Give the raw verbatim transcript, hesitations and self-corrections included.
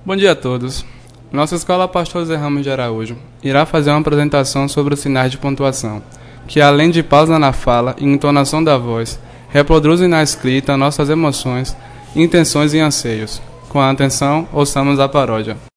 Bom dia a todos. Nossa Escola Pastor José Ramos de Araújo irá fazer uma apresentação sobre os sinais de pontuação, que além de pausa na fala e entonação da voz, reproduzem na escrita nossas emoções, intenções e anseios. Com a atenção, ouçamos a paródia.